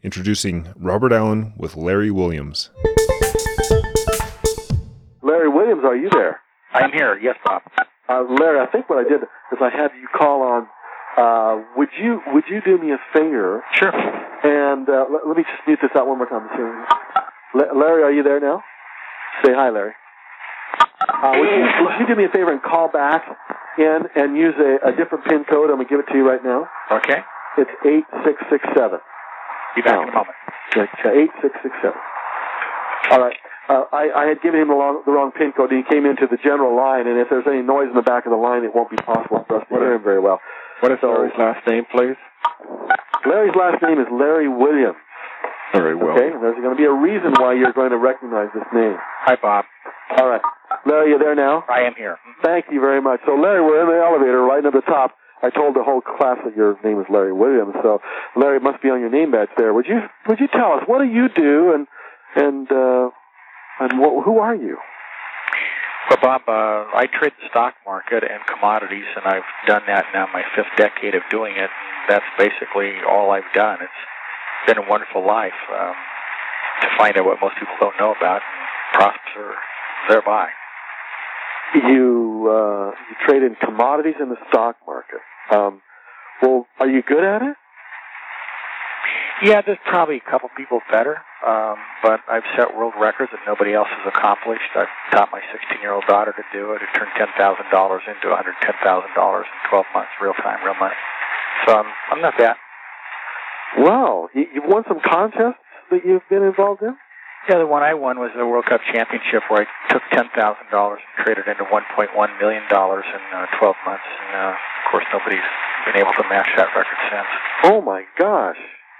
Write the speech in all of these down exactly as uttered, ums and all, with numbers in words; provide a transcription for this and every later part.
Introducing Robert Allen with Larry Williams. Larry Williams, are you there? I'm here. Yes, Bob. Uh, Larry, I think what I did is I had you call on. Uh, would you would you do me a favor? Sure. And uh, let, let me just mute this out one more time. La- Larry, are you there now? Say hi, Larry. Uh, would, you, would you do me a favor and call back in and use a, a different PIN code? I'm going to give it to you right now. Okay. It's eight six six seven. Be back in a moment. eight six six seven. All right. Uh, I, I had given him the, long, the wrong PIN code. He came into the general line, and if there's any noise in the back of the line, it won't be possible for us to hear him very well. What is so, Larry's last name, please? Larry's last name is Larry Williams. Very well. Okay, there's going to be a reason why you're going to recognize this name. Hi, Bob. All right. Larry, you there now? I am here. Thank you very much. So, Larry, we're in the elevator right at the top. I told the whole class that your name is Larry Williams, so Larry must be on your name badge there. Would you would you tell us, what do you do, and and uh, and what, who are you? Well, Bob, uh, I trade the stock market and commodities, and I've done that now my fifth decade of doing it. That's basically all I've done. It's been a wonderful life um, to find out what most people don't know about and prosper thereby. You uh, you trade in commodities in the stock market. Um, well, are you good at it? Yeah, there's probably a couple people better, um, but I've set world records that nobody else has accomplished. I've taught my sixteen-year-old daughter to do it. It turned ten thousand dollars into one hundred ten thousand dollars in twelve months, real time, real money. So I'm, I'm not bad. Wow. You, you've won some contests that you've been involved in? Yeah, the one I won was the World Cup Championship, where I took ten thousand dollars and traded into one point one million dollars in uh, twelve months. And, uh, of course, nobody's been able to match that record since. Oh, my gosh.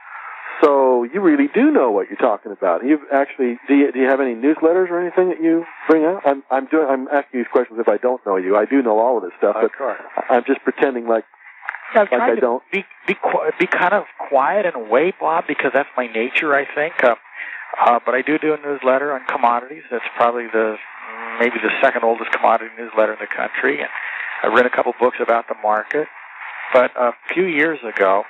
So you really do know what you're talking about. You've actually, do you, do you have any newsletters or anything that you bring out? I'm, I'm doing, I'm asking these questions if I don't know you. I do know all of this stuff, but I'm just pretending like, yeah, like I don't. Be, be, be kind of quiet in a way, Bob, because that's my nature, I think. Uh, uh, but I do do a newsletter on commodities. That's probably the, maybe the second oldest commodity newsletter in the country. And I've written a couple books about the market. But a few years ago,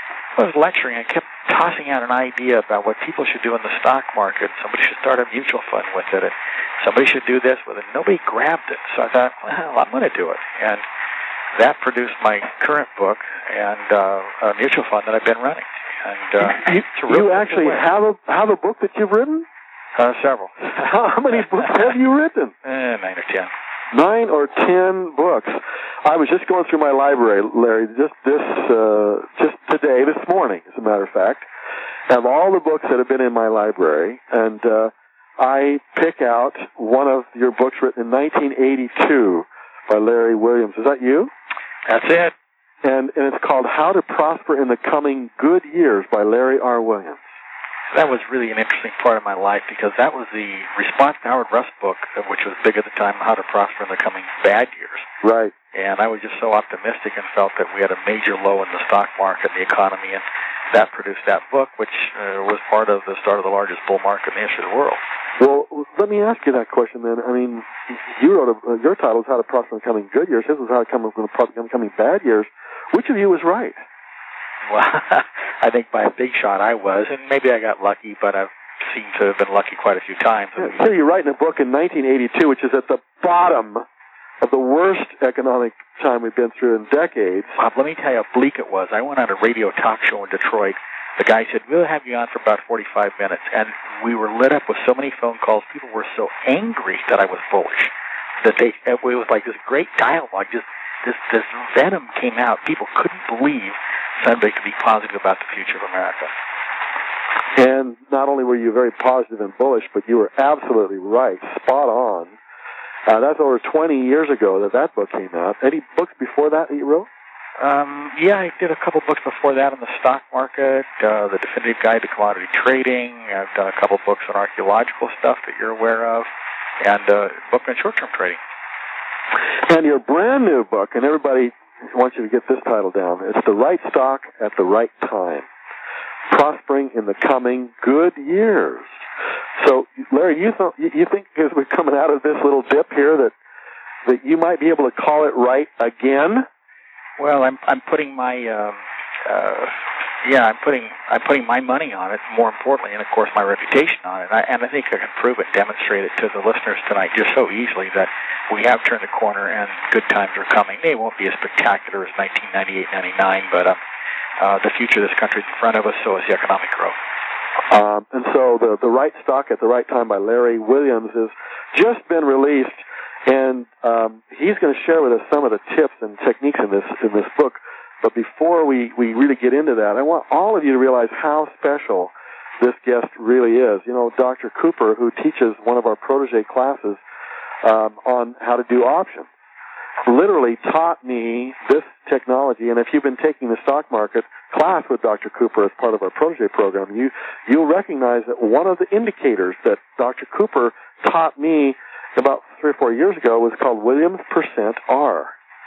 I was lecturing. I kept tossing out an idea about what people should do in the stock market. Somebody should start a mutual fund with it. And somebody should do this with it. Nobody grabbed it. So I thought, well, I'm going to do it. And that produced my current book and uh, a mutual fund that I've been running. And uh, you, you actually have a have a book that you've written? Uh, several. How many books have you written? Uh, nine or ten. Nine or ten books. I was just going through my library, Larry, just this, uh, just today, this morning, as a matter of fact, of all the books that have been in my library, and uh, I pick out one of your books written in nineteen eighty-two by Larry Williams. Is that you? That's it. And and it's called How to Prosper in the Coming Good Years by Larry R. Williams. That was really an interesting part of my life, because that was the response to Howard Russ book, which was big at the time, How to Prosper in the Coming Bad Years. Right. And I was just so optimistic and felt that we had a major low in the stock market and the economy, and that produced that book, which uh, was part of the start of the largest bull market in the history of the world. Well, let me ask you that question then. I mean, you wrote a, uh, your title is How to Prosper in the Coming Good Years. His was How to Come in the Coming Bad Years. Which of you was right? Well, I think by a big shot I was, and maybe I got lucky, but I've seemed to have been lucky quite a few times. Yeah, so you're writing a book in nineteen eighty-two, which is at the bottom of the worst economic time we've been through in decades. Bob, let me tell you how bleak it was. I went on a radio talk show in Detroit. The guy said, we'll have you on for about forty-five minutes. And we were lit up with so many phone calls. People were so angry that I was bullish, that they, it was like this great dialogue. Just this, this venom came out. People couldn't believe somebody could be positive about the future of America. And not only were you very positive and bullish, but you were absolutely right, spot on. Uh, that's over twenty years ago that that book came out. Any books before that that you wrote? Um, yeah, I did a couple books before that on the stock market, uh, The Definitive Guide to Commodity Trading. I've done a couple books on archaeological stuff that you're aware of, and uh, a book on short-term trading. And your brand new book, and everybody wants you to get this title down, it's The Right Stock at the Right Time, Prospering in the Coming Good Years. So, Larry, you, th- you think as we're coming out of this little dip here that that you might be able to call it right again? Well, I'm I'm putting my um, uh, yeah, I'm putting I'm putting my money on it, more importantly, and of course my reputation on it. And I, and I think I can prove it, demonstrate it to the listeners tonight just so easily that we have turned the corner and good times are coming. They won't be as spectacular as nineteen ninety-eight ninety-nine, but um, uh, the future of this country is in front of us, so is the economic growth. Um, and so the the Right Stock at the Right Time by Larry Williams has just been released, and um, he's going to share with us some of the tips and techniques in this in this book. But before we, we really get into that, I want all of you to realize how special this guest really is. You know, Doctor Cooper, who teaches one of our protege classes um, on how to do options, literally taught me this technology. And if you've been taking the stock market class with Doctor Cooper as part of our protege program, you, you'll recognize that one of the indicators that Doctor Cooper taught me about three or four years ago was called Williams percent R.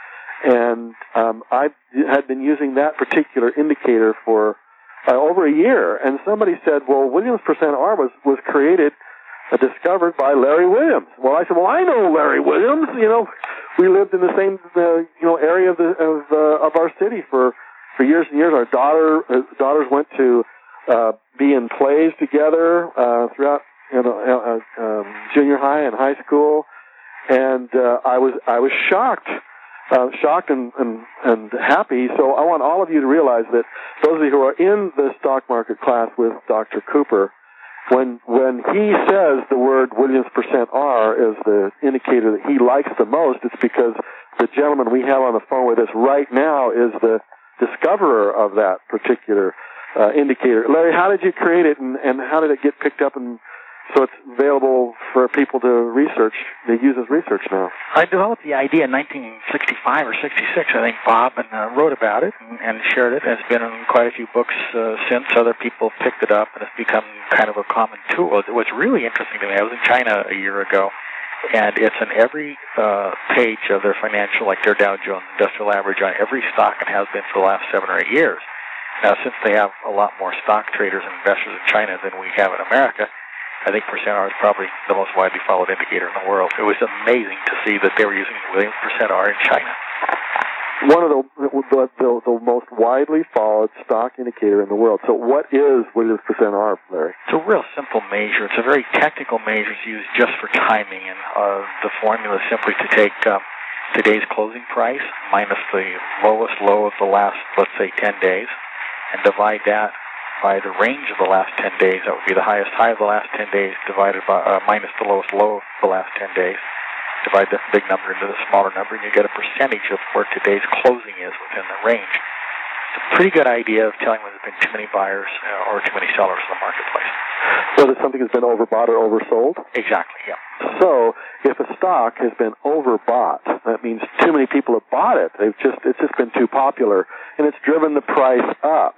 And um, I had been using that particular indicator for uh, over a year. And somebody said, well, Williams percent R was, was created, uh, discovered by Larry Williams. Well, I said, well, I know Larry Williams. You know, we lived in the same uh, you know area of the of, uh, of our city for, for years and years. Our daughter uh, daughters went to uh, be in plays together uh, throughout you know, uh, um, junior high and high school. And uh, I was I was shocked. Uh, shocked and, and, and happy. So I want all of you to realize that those of you who are in the stock market class with Doctor Cooper, when when he says the word Williams percent R is the indicator that he likes the most, it's because the gentleman we have on the phone with us right now is the discoverer of that particular uh, indicator. Larry, how did you create it, and, and how did it get picked up and so it's available for people to research, to use as research now? I developed the idea in nineteen sixty-five or sixty-six, I think, Bob, and uh, wrote about it and, and shared it. And it's been in quite a few books uh, since. Other people picked it up, and it's become kind of a common tool. What's really interesting to me, I was in China a year ago, and it's in every uh, page of their financial, like their Dow Jones Industrial Average, on every stock, and has been for the last seven or eight years. Now, since they have a lot more stock traders and investors in China than we have in America, I think percent R is probably the most widely followed indicator in the world. It was amazing to see that they were using Williams percent R in China. One of the, the, the, the most widely followed stock indicator in the world. So what is Williams percent R, Larry? It's a real simple measure. It's a very technical measure. It's used just for timing. And uh, the formula is simply to take um, today's closing price minus the lowest low of the last, let's say, ten days, and divide that by the range of the last ten days. That would be the highest high of the last ten days divided by uh, minus the lowest low of the last ten days. Divide that big number into the smaller number, and you get a percentage of where today's closing is within the range. It's a pretty good idea of telling when there's been too many buyers uh, or too many sellers in the marketplace. So that something has been overbought or oversold? Exactly, yeah. So if a stock has been overbought, that means too many people have bought it. They've just it's just been too popular, and it's driven the price up.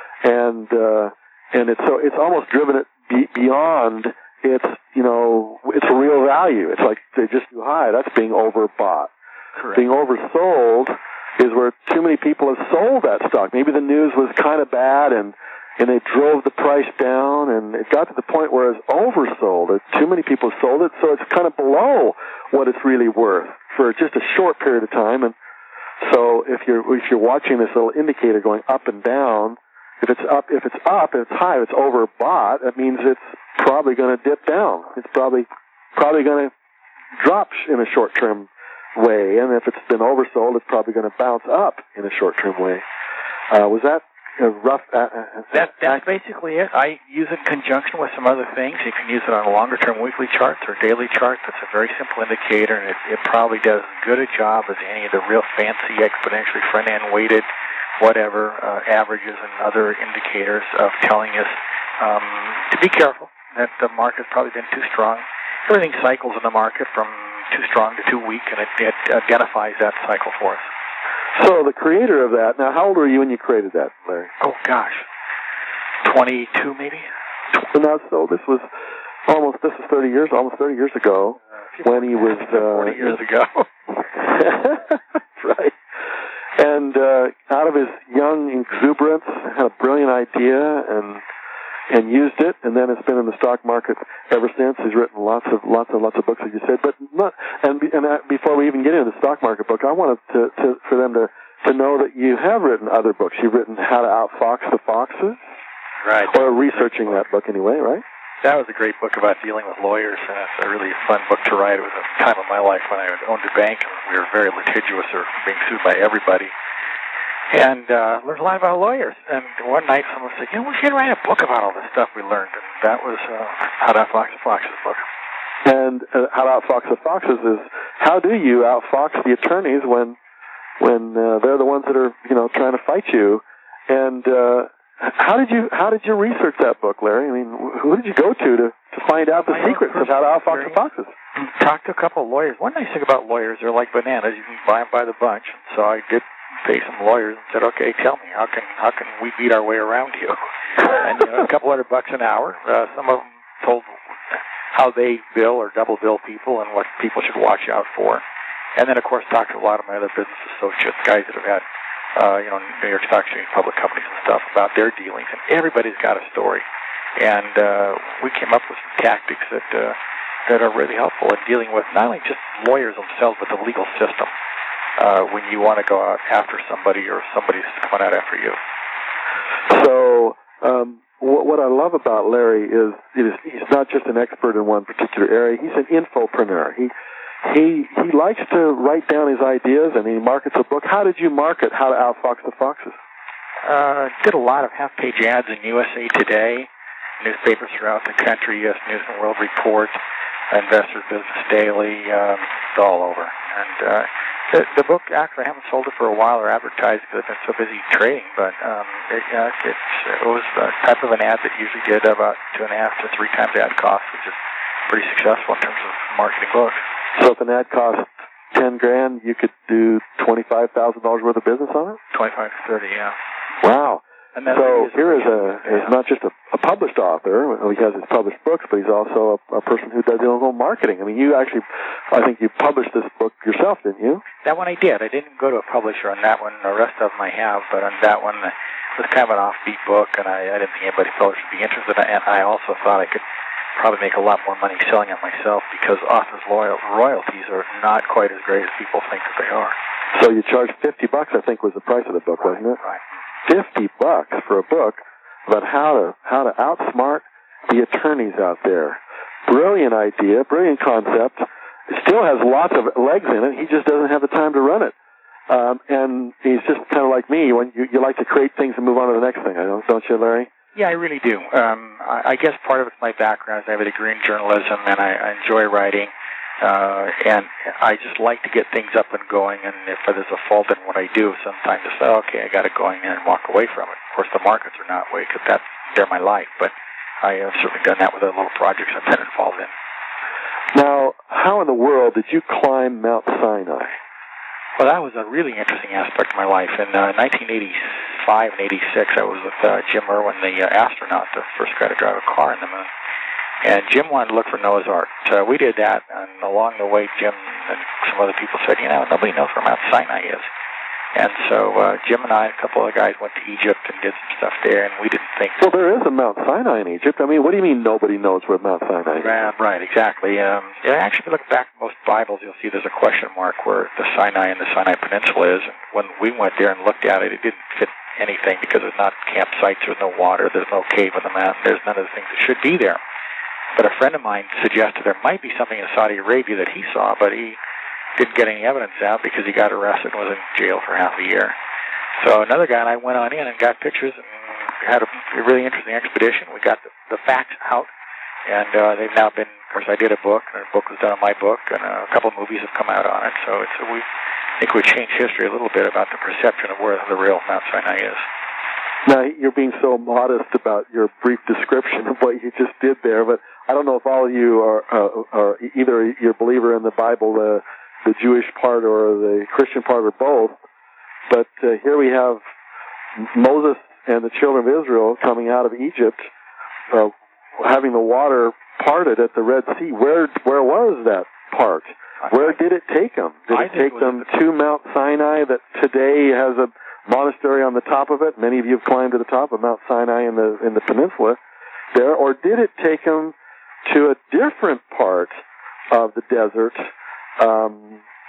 And uh, and it's so it's almost driven it be, beyond its you know its real value. It's like they're just too high. That's being overbought. Correct. Being oversold is where too many people have sold that stock. Maybe the news was kind of bad, and and they drove the price down, and it got to the point where it's oversold. Too many people sold it, so it's kind of below what it's really worth for just a short period of time. And so if you're if you're watching this little indicator going up and down. If it's up, if it's up, if it's high, if it's overbought, that means it's probably going to dip down. It's probably probably going to drop in a short-term way, and if it's been oversold, it's probably going to bounce up in a short-term way. Uh, was that a rough? Uh, that, that's basically it. I use it in conjunction with some other things. You can use it on a longer-term weekly chart or daily chart. That's a very simple indicator, and it, it probably does as good a job as any of the real fancy exponentially front-end weighted whatever, uh, averages and other indicators of telling us um, to be careful, that the market's probably been too strong. Everything cycles in the market from too strong to too weak, and it, it identifies that cycle for us. So the creator of that, now how old were you when you created that, Larry? Oh, gosh. twenty-two, maybe? So now, so this was almost, this was thirty years, almost thirty years ago, uh, when he was... Uh, forty years ago. Right. And uh, out of his young exuberance, had a brilliant idea and and used it, and then it's been in the stock market ever since. He's written lots of lots and lots of books, as you said. But not and and uh, before we even get into the stock market book, I wanted to, to for them to to know that you have written other books. You've written How to Outfox the Foxes. Right. Or researching that book anyway, right? That was a great book about dealing with lawyers, and it's a really fun book to write. It was a time of my life when I owned a bank, and we were very litigious or being sued by everybody. And uh, learned a lot about lawyers. And one night someone said, you know, we should write a book about all this stuff we learned. And that was uh, How to Outfox the Foxes book. And uh, How to Outfox the Foxes is, how do you outfox the attorneys when when uh, they're the ones that are, you know, trying to fight you? And uh, how did you how did you research that book, Larry? I mean, who did you go to to, to find out the My secrets of how to outfox the foxes? Talked to a couple of lawyers. One nice thing about lawyers, they're like bananas. You can buy them by the bunch. And so I did pay some lawyers and said, okay, tell me, how can how can we beat our way around you? And you know, a couple hundred bucks an hour. Uh, some of them told how they bill or double bill people and what people should watch out for. And then, of course, talked to a lot of my other business associates, guys that have had Uh, you know, New York Stock Exchange public companies and stuff, about their dealings, and everybody's got a story. And uh, we came up with some tactics that uh, that are really helpful in dealing with not only just lawyers themselves, but the legal system uh, when you want to go out after somebody or somebody's coming out after you. So, um, what, what I love about Larry is, is he's not just an expert in one particular area. He's an infopreneur. He He he likes to write down his ideas, and he markets a book. How did you market How to Outfox the Foxes? Uh, did a lot of half-page ads in U S A Today, newspapers throughout the country, U S News and World Report, Investors Business Daily, um, it's all over. And uh, the, the book, actually, I haven't sold it for a while or advertised because I've been so busy trading, but um, it, uh, it's, it was the type of an ad that usually did about two and a half to three times ad cost, which is pretty successful in terms of marketing books. So if an ad cost ten grand, you could do twenty-five thousand dollars worth of business on it? Twenty-five to thirty, yeah. Wow. And then so is here is a yeah. is not just a, a published author. He has his published books, but he's also a, a person who does his own marketing. I mean, you actually, I think you published this book yourself, didn't you? That one I did. I didn't go to a publisher on that one. The rest of them I have, but on that one it was kind of an offbeat book, and I, I didn't think anybody published would be interested. And I also thought I could probably make a lot more money selling it myself because authors' loyal, royalties are not quite as great as people think that they are. So you charged fifty bucks, I think, was the price of the book, wasn't it? Right. Fifty bucks for a book about how to how to outsmart the attorneys out there. Brilliant idea, brilliant concept. It still has lots of legs in it. He just doesn't have the time to run it. Um, and he's just kind of like me. When you, you like to create things and move on to the next thing, I don't, don't you, Larry? Yeah, I really do. Um, I, I guess part of it's my background. I have a degree in journalism, and I, I enjoy writing. Uh, and I just like to get things up and going. And if there's a fault in what I do, sometimes I say, okay, I got it going, and walk away from it. Of course, the markets are not way because that's they're my life. But I have certainly done that with other little projects I've been involved in. Now, how in the world did you climb Mount Sinai? Well, that was a really interesting aspect of my life. In uh, nineteen eighty-five and eighty-six, I was with uh, Jim Irwin, the uh, astronaut, the first guy to drive a car in the moon. And Jim wanted to look for Noah's Ark. So we did that, and along the way, Jim and some other people said, you know, nobody knows where Mount Sinai is. And so uh, Jim and I, a couple of guys, went to Egypt and did some stuff there, and we didn't think... Well, there is a Mount Sinai in Egypt. I mean, what do you mean nobody knows where Mount Sinai is? Right, right, exactly. Um, yeah, actually, if you look back at most Bibles, you'll see there's a question mark where the Sinai and the Sinai Peninsula is. And when we went there and looked at it, it didn't fit anything because there's not campsites, there's no water, there's no cave on the mountain, there's none of the things that should be there. But a friend of mine suggested there might be something in Saudi Arabia that he saw, but he didn't get any evidence out because he got arrested and was in jail for half a year. So another guy and I went on in and got pictures and had a really interesting expedition. We got the, the facts out, and uh, they've now been, of course, I did a book, and a book was done on my book, and a couple of movies have come out on it. So it's we I think we've changed history a little bit about the perception of where the real Mount Sinai is. Now, you're being so modest about your brief description of what you just did there, but I don't know if all of you are, uh, are either you're a believer in the Bible, the, the Jewish part, or the Christian part, or both. But uh, here we have Moses and the children of Israel coming out of Egypt, uh, having the water parted at the Red Sea. Where where was that part? Where did it take them? Did it take them to Mount Sinai that today has a monastery on the top of it? Many of you have climbed to the top of Mount Sinai in the in the peninsula there. Or did it take them to a different part of the desert, um,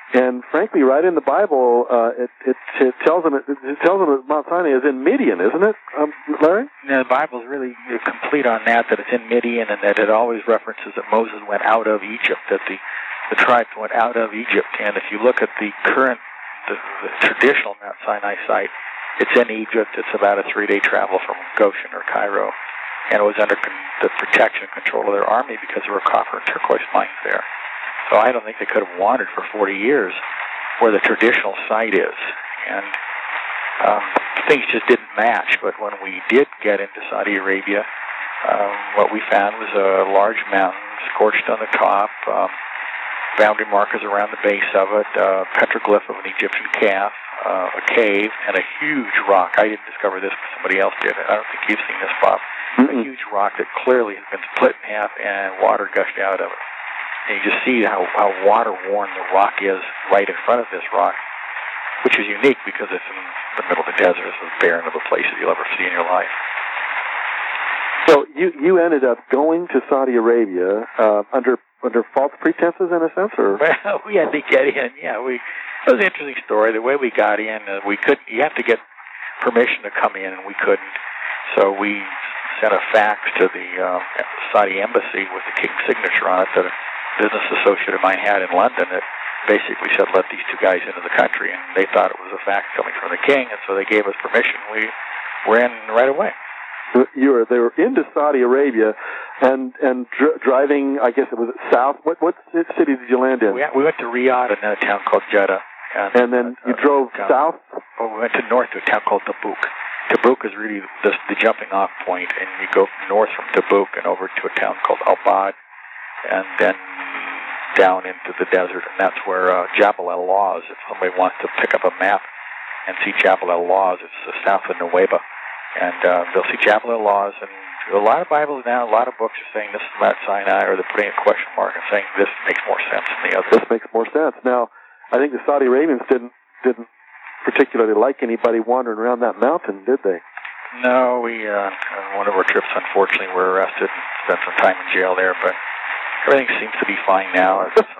and frankly, right in the Bible, uh, it, it it tells them it, it tells them that Mount Sinai is in Midian, isn't it, um, Larry? Yeah, the Bible's really complete on that. That it's in Midian, and that it always references that Moses went out of Egypt. That the the tribes went out of Egypt. And if you look at the current, the, the traditional Mount Sinai site, it's in Egypt. It's about a three-day travel from Goshen or Cairo, and it was under con- the protection and control of their army because there were copper and turquoise mines there. So I don't think they could have wandered for forty years where the traditional site is. And um, things just didn't match. But when we did get into Saudi Arabia, um, what we found was a large mountain scorched on the top, um, boundary markers around the base of it, a petroglyph of an Egyptian calf, uh, a cave, and a huge rock. I didn't discover this, but somebody else did. I don't think you've seen this, Bob. Mm-hmm. A huge rock that clearly has been split in half and water gushed out of it. And you just see how, how water-worn the rock is right in front of this rock, which is unique because it's in the middle of the desert. It's as barren of a place as you'll ever see in your life. So you you ended up going to Saudi Arabia uh, under under false pretenses, in a sense, or? Well, we had to get in. Yeah, we. It was an interesting story. The way we got in, uh, we couldn't. You have to get permission to come in, and we couldn't. So we sent a fax to the uh, Saudi embassy with the king's signature on it that a business associate of mine had in London that basically said, "Let these two guys into the country," and they thought it was a fax coming from the king, and so they gave us permission. We were in right away. You were they were into Saudi Arabia, and and dr- driving. I guess it was south. What what city did you land in? We, we went to Riyadh and then a town called Jeddah. And, and then uh, you drove down, south. Oh, we went to north to a town called Tabuk. Tabuk is really the, the jumping off point, and you go north from Tabuk and over to a town called Al-Bad, and then down into the desert, and that's where uh, Jabal al-Lawz. If somebody wants to pick up a map and see Jabal al-Lawz, it's uh, south of Nuweiba. And uh, they'll see Jabal al-Lawz, and a lot of Bibles now, a lot of books are saying this is Mount Sinai, or they're putting a question mark and saying this makes more sense than the other. This makes more sense. Now, I think the Saudi Arabians didn't didn't particularly like anybody wandering around that mountain, did they? No, we uh, on one of our trips, unfortunately, were arrested and spent some time in jail there, but everything seems to be fine now. It's,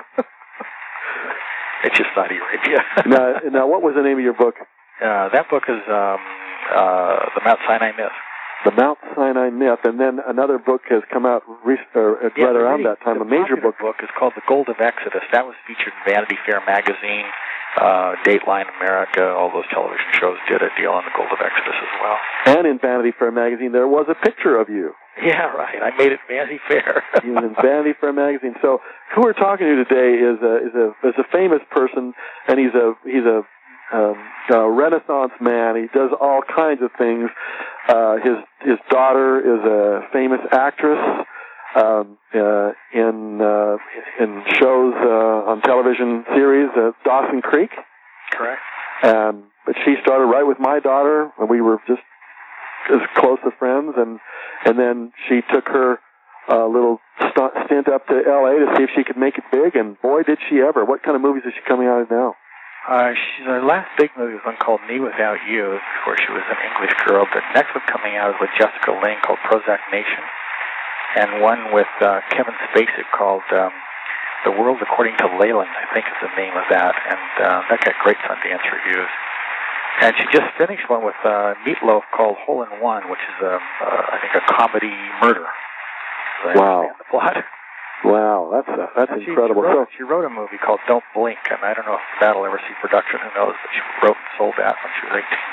it's just Saudi Arabia. now, now, what was the name of your book? Uh, that book is um, uh, The Mount Sinai Myth. The Mount Sinai Myth, and then another book has come out re- or, uh, yeah, right around really, that time, a major book. book is called The Gold of Exodus. That was featured in Vanity Fair magazine, uh, Dateline America, all those television shows did a deal on The Gold of Exodus as well. And in Vanity Fair magazine, there was a picture of you. Yeah, right. I made it Vanity Fair. You was in Vanity Fair magazine. So, who we're talking to today is a is a is a famous person, and he's a he's a Um, a Renaissance man. He does all kinds of things. Uh, his his daughter is a famous actress um, uh, in uh, in shows uh, on television series, uh, Dawson Creek. Correct. Um, but she started right with my daughter, and we were just as close of friends. And and then she took her uh, little st- stint up to L A to see if she could make it big. And boy, did she ever! What kind of movies is she coming out of now? Uh, she's, her last big movie was one called Me Without You, before she was an English girl. The next one coming out is with Jessica Lange called Prozac Nation, and one with uh, Kevin Spacek called um, The World According to Leyland, I think is the name of that, and uh, that got great Sundance reviews. And she just finished one with uh, Meatloaf called Hole in One, which is, a, uh, I think, a comedy murder. So wow. The plot. Wow, that's uh, that's she, incredible. She wrote, so, she wrote a movie called Don't Blink, and I don't know if that'll ever see production. Who knows? But she wrote and sold that when she was eighteen.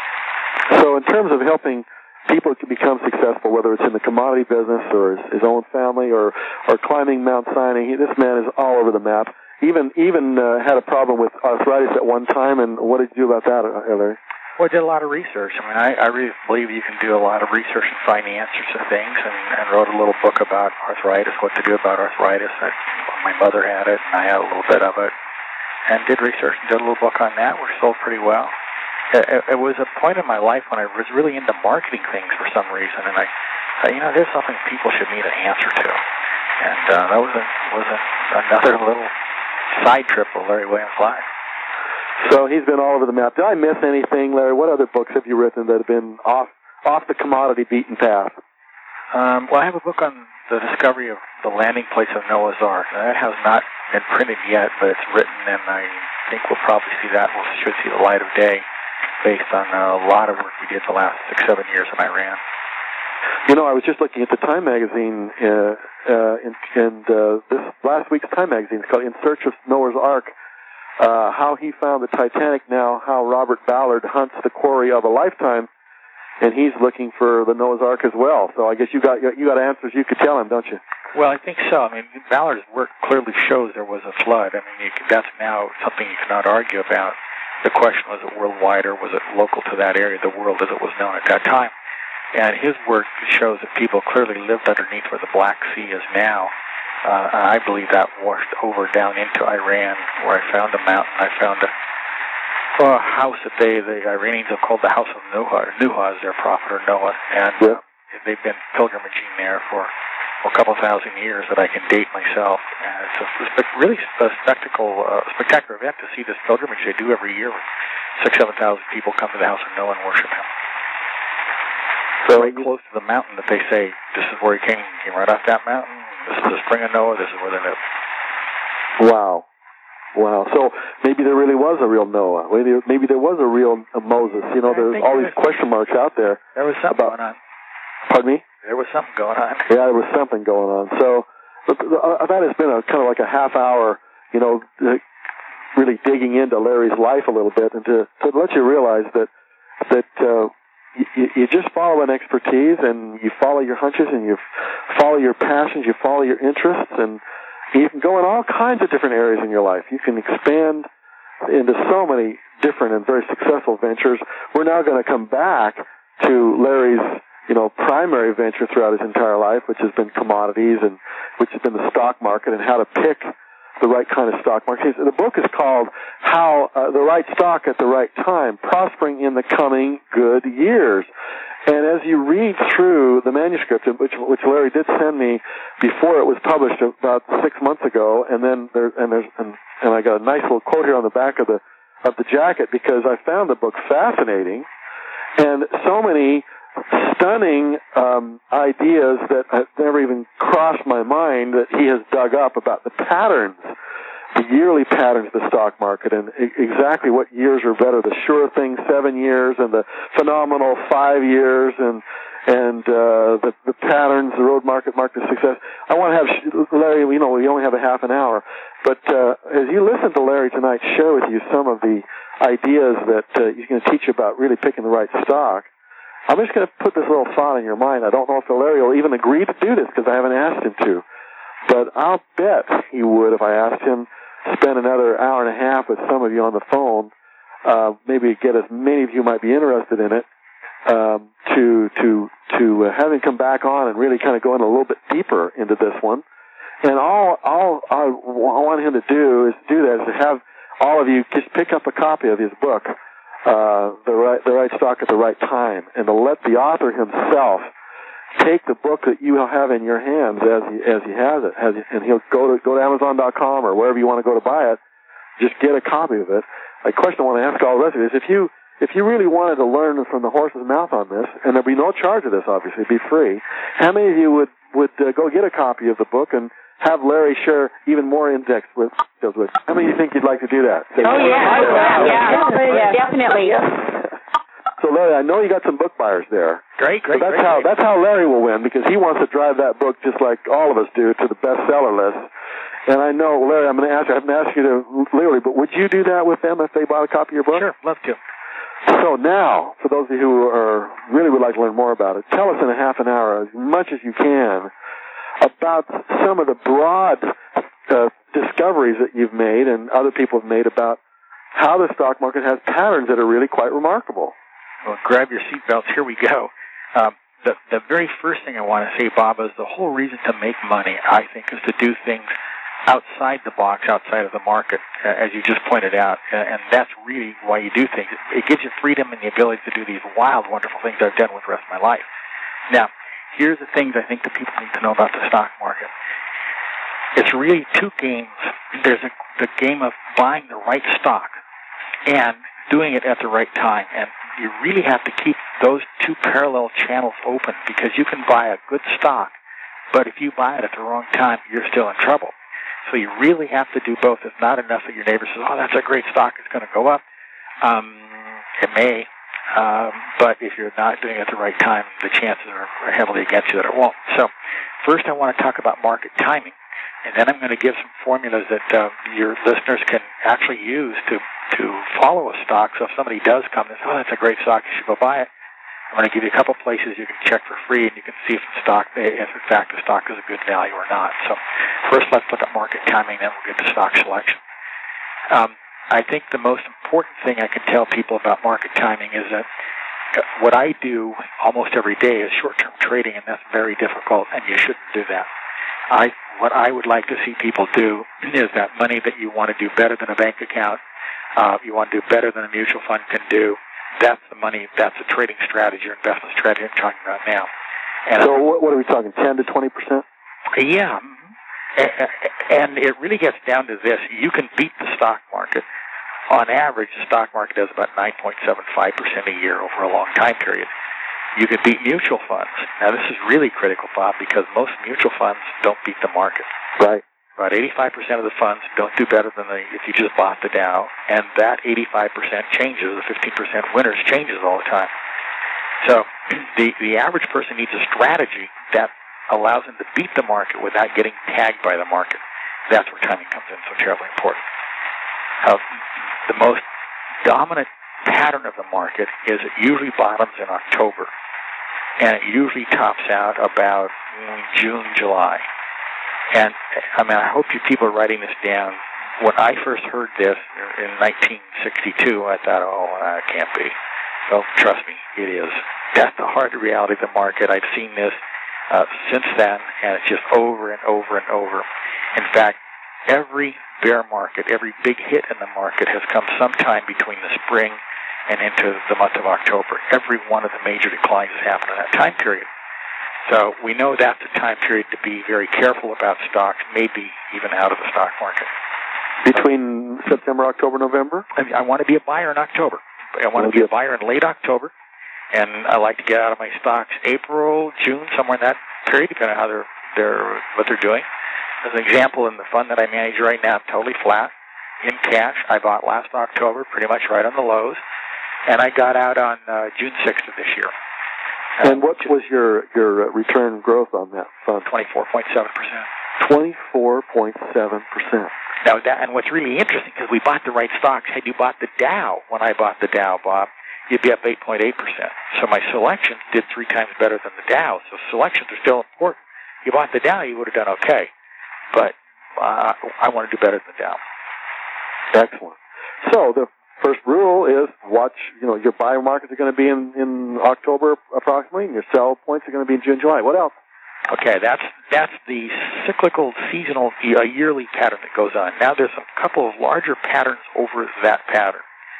So, in terms of helping people to become successful, whether it's in the commodity business or his, his own family or or climbing Mount Sinai, he, this man is all over the map. Even even uh, had a problem with arthritis at one time. And what did you do about that, Larry? Well, I did a lot of research. I mean, I, I really believe you can do a lot of research and find the answers to things, and, and wrote a little book about arthritis, what to do about arthritis. I, my mother had it, and I had a little bit of it, and did research and did a little book on that, which sold pretty well. It, it was a point in my life when I was really into marketing things for some reason, and I thought, you know, there's something people should need an answer to. And uh, that was, a, was a, another little side trip of Larry Williams' life. So he's been all over the map. Did I miss anything, Larry? What other books have you written that have been off off the commodity beaten path? Um, well, I have a book on the discovery of the landing place of Noah's Ark. Now, that has not been printed yet, but it's written, and I think we'll probably see that. We we'll, should see the light of day based on a lot of work we did the last six, seven years in Iran. You know, I was just looking at the Time magazine, uh, uh, and, and uh, this last week's Time magazine is called In Search of Noah's Ark, uh, how he found the Titanic now, how Robert Ballard hunts the quarry of a lifetime, and he's looking for the Noah's Ark as well. So I guess you got you got answers you could tell him, don't you? Well, I think so. I mean, Ballard's work clearly shows there was a flood. I mean, you can, that's now something you cannot argue about. The question was it worldwide or was it local to that area, the world as it was known at that time? And his work shows that people clearly lived underneath where the Black Sea is now. Uh, I believe that washed over down into Iran, where I found a mountain. I found a, a house that they, the Iranians have called the House of Nuha. Nuha is their prophet, or Noah. And yeah. uh, they've been pilgrimaging there for a couple thousand years that I can date myself. And it's a, it's really a spectacle, uh, spectacular event to see this pilgrimage they do every year. Six, seven thousand people come to the House of Noah and worship him. So right close to the mountain that they say, this is where he came. He came right off that mountain. This is the spring of Noah. This is where they live. Wow. Wow. So maybe there really was a real Noah. Maybe, maybe there was a real uh, Moses. You know, there's all these question marks out there. There was something about, going on. Pardon me? There was something going on. Yeah, there was something going on. So uh, that has been a kind of like a half hour, you know, uh, really digging into Larry's life a little bit, and to, to let you realize that that uh, you, you just follow an expertise, and you follow your hunches, and you follow your passions, you follow your interests, and you can go in all kinds of different areas in your life. You can expand into so many different and very successful ventures. We're now going to come back to Larry's, you know, primary venture throughout his entire life, which has been commodities, and which has been the stock market, and how to pick the right kind of stock market. The book is called How uh, the Right Stock at the Right Time, Prospering in the Coming Good Years. And as you read through the manuscript, which, which Larry did send me before it was published about six months ago, and then there, and there's and, and I got a nice little quote here on the back of the of the jacket, because I found the book fascinating, and so many stunning um, ideas that have never even crossed my mind that he has dug up about the patterns, the yearly patterns of the stock market, and I- exactly what years are better, the sure thing seven years and the phenomenal five years, and and uh, the, the patterns, the road market, market success. I want to have Larry, you know, we only have a half an hour, but uh, as you listen to Larry tonight share with you some of the ideas that uh, he's going to teach you about really picking the right stock, I'm just going to put this little thought in your mind. I don't know if Larry will even agree to do this, because I haven't asked him to. But I'll bet he would if I asked him to spend another hour and a half with some of you on the phone, uh, maybe get as many of you might be interested in it, um, to to to uh, have him come back on and really kind of go in a little bit deeper into this one. And all, all I want him to do is do that, is to have all of you just pick up a copy of his book, Uh, the right, the right stock at the right time, and to let the author himself take the book that you have in your hands as he as he has it, as he, and he'll go to go to Amazon dot com or wherever you want to go to buy it. Just get a copy of it. A question I want to ask all the rest of you is: if you if you really wanted to learn from the horse's mouth on this, and there'd be no charge of this, obviously, it'd be free. How many of you would would uh, go get a copy of the book and have Larry share even more index with with? How many of you think you'd like to do that? Oh, yeah. Yeah, yeah, yeah, definitely. So, Larry, I know you got some book buyers there. Great, great, so that's great, how great. that's how Larry will win, because he wants to drive that book just like all of us do to the bestseller list. And I know, Larry, I'm going to ask you, I haven't asked you to literally, but would you do that with them if they bought a copy of your book? Sure, love to. So now, for those of you who are really would like to learn more about it, tell us in a half an hour, as much as you can, about some of the broad uh, discoveries that you've made and other people have made about how the stock market has patterns that are really quite remarkable. Well, grab your seatbelts. Here we go. Um, the, the very first thing I want to say, Bob, is the whole reason to make money, I think, is to do things outside the box, outside of the market, uh, as you just pointed out. Uh, and that's really why you do things. It, it gives you freedom and the ability to do these wild, wonderful things I've done with the rest of my life. Now, here's the things I think that people need to know about the stock market. It's really two games. There's a, the game of buying the right stock and doing it at the right time. And you really have to keep those two parallel channels open, because you can buy a good stock, but if you buy it at the wrong time, you're still in trouble. So you really have to do both. It's not enough that your neighbor says, oh, that's a great stock, it's going to go up. Um, it may, um, but if you're not doing it at the right time, the chances are heavily against you that it won't. So first I want to talk about market timing, and then I'm going to give some formulas that uh, your listeners can actually use to, to follow a stock. So if somebody does come and says, oh, that's a great stock, you should go buy it, I'm going to give you a couple places you can check for free, and you can see if the stock, if in fact the stock is a good value or not. So first, let's look at market timing, then we'll get to stock selection. Um, I think the most important thing I can tell people about market timing is that what I do almost every day is short-term trading, and that's very difficult, and you shouldn't do that. I what I would like to see people do is that money that you want to do better than a bank account, uh, you want to do better than a mutual fund can do. That's the money, that's a trading strategy or investment strategy I'm talking about now. And so what, what are we talking, ten to twenty percent? Yeah. And it really gets down to this. You can beat the stock market. On average, the stock market does about nine point seven five percent a year over a long time period. You can beat mutual funds. Now, this is really critical, Bob, because most mutual funds don't beat the market. Right. About eighty-five percent of the funds don't do better than the, if you just bought the Dow, and that eighty-five percent changes. The fifteen percent winners changes all the time. So the, the average person needs a strategy that allows them to beat the market without getting tagged by the market. That's where timing comes in so terribly important. Uh, the most dominant pattern of the market is it usually bottoms in October, and it usually tops out about June, July. And, I mean, I hope you people are writing this down. When I first heard this in nineteen sixty-two, I thought, oh, that can't be. Well, trust me, it is. That's the hard reality of the market. I've seen this uh, since then, and it's just over and over and over. In fact, every bear market, every big hit in the market has come sometime between the spring and into the month of October. Every one of the major declines has happened in that time period. So we know that's a time period to be very careful about stocks, maybe even out of the stock market. Between September, October, November? I, mean, I want to be a buyer in October. I want to be a buyer in late October, and I like to get out of my stocks April, June, somewhere in that period, depending on how they're, they're, what they're doing. As an example, in the fund that I manage right now, I'm totally flat, in cash. I bought last October, pretty much right on the lows, and I got out on uh, June sixth of this year. And what was your your return growth on that fund? twenty-four point seven percent. twenty-four point seven percent. Now, that, and what's really interesting, because we bought the right stocks. Had you bought the Dow when I bought the Dow, Bob, you'd be up eight point eight percent. So my selections did three times better than the Dow. So selections are still important. You bought the Dow, you would have done okay. But uh, I want to do better than the Dow. Excellent. So the first rule is watch, you know, your buy markets are going to be in, in October approximately, and your sell points are going to be in June, July. What else? Okay, that's that's the cyclical, seasonal, uh, yearly pattern that goes on. Now there's a couple of larger patterns over that pattern.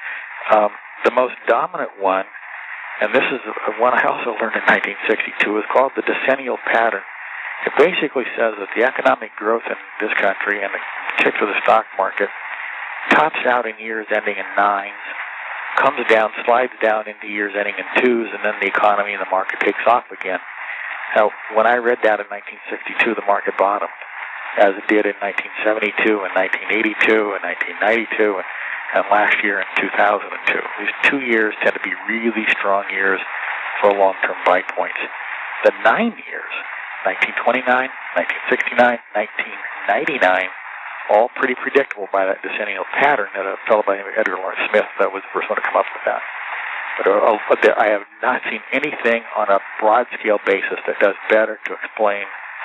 Um, the most dominant one, and this is one I also learned in nineteen sixty-two, is called the decennial pattern. It basically says that the economic growth in this country, and in particular the stock market, tops out in years ending in nines, comes down, slides down into years ending in twos, and then the economy and the market takes off again. Now, when I read that in nineteen sixty-two, the market bottomed, as it did in nineteen seventy-two and nineteen eighty-two and nineteen ninety-two and, and last year in two thousand two. These two years tend to be really strong years for long-term buy points. The nine years, nineteen twenty-nine, nineteen sixty-nine, nineteen ninety-nine, all pretty predictable by that decennial pattern that a fellow by the name of Edgar Lawrence Smith that was the first one to come up with that. But, uh, but there, I have not seen anything on a broad-scale basis that does better to explain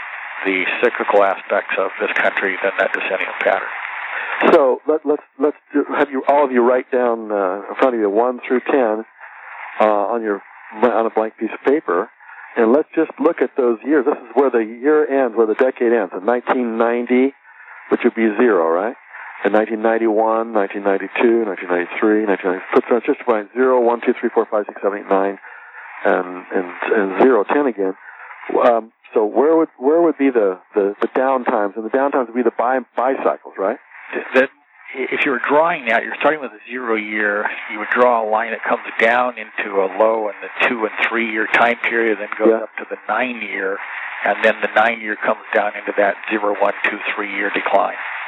the cyclical aspects of this country than that decennial pattern. So let, let's let's do, have you all of you write down uh, in front of you one through ten uh, on your on a blank piece of paper, and let's just look at those years. This is where the year ends, where the decade ends. In nineteen ninety, which would be zero, right? In nineteen ninety-one, nineteen ninety-two, nineteen ninety-three, nineteen ninety, put so just find zero, one, two, three, four, five, six, seven, eight, nine, and and and zero, ten again. Um, so where would where would be the, the, the down times? And the down times would be the buy buy cycles, right? That if you were drawing that, you're starting with a zero year. You would draw a line that comes down into a low in the two and three year time period, then goes yeah. up to the nine year, and then the nine year comes down into that zero, one, two, three year decline.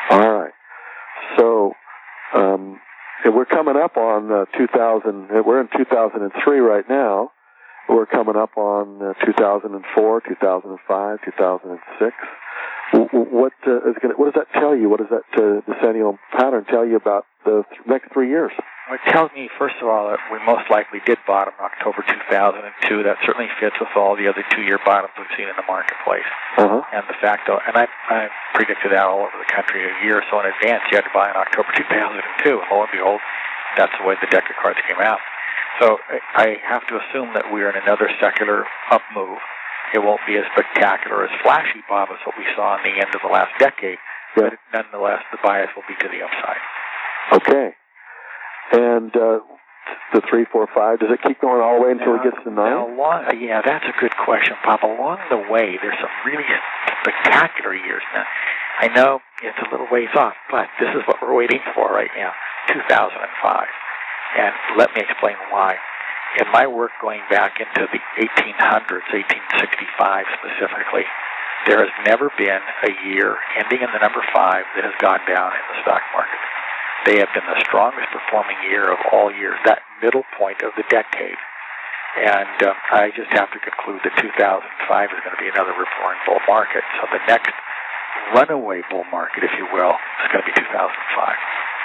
All right. So um, we're coming up on uh, two thousand. We're in two thousand three right now. We're coming up on uh, two thousand four, two thousand five, two thousand six. What uh, is going? What does that tell you? What does that uh, decennial pattern tell you about the th- next three years? Well, it tells me, first of all, that we most likely did bottom in October two thousand two. That certainly fits with all the other two-year bottoms we've seen in the marketplace. Uh-huh. And the fact, though, and I, I predicted that all over the country a year or so in advance. You had to buy in October two thousand two, and lo and behold, that's the way the deck of cards came out. So I have to assume that we're in another secular up move. It won't be as spectacular, as flashy, Bob, as what we saw in the end of the last decade. Yeah. But nonetheless, the bias will be to the upside. Okay. And uh, the three, four, five, does it keep going all the way until now, it gets to nine? Now, along, yeah, that's a good question, Bob. Along the way, there's some really spectacular years now. I know it's a little ways off, but this is what we're waiting for right now, two thousand five. And let me explain why. In my work going back into the eighteen hundreds, eighteen sixty-five specifically, there has never been a year ending in the number five that has gone down in the stock market. They have been the strongest performing year of all years, that middle point of the decade. And um, I just have to conclude that two thousand five is going to be another rip-roaring bull market. So the next runaway bull market, if you will, is going to be two thousand five.